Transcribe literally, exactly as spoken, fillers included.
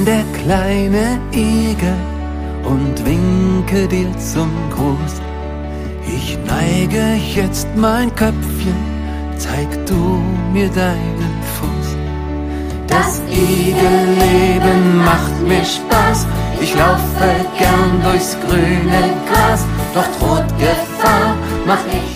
der kleine Igel und winke dir zum Gruß. Ich neige jetzt mein Köpfchen, zeig du mir deinen Fuß. Das Igelleben macht mir Spaß, ich laufe gern durchs grüne Gras, doch droht Gefahr, mach ich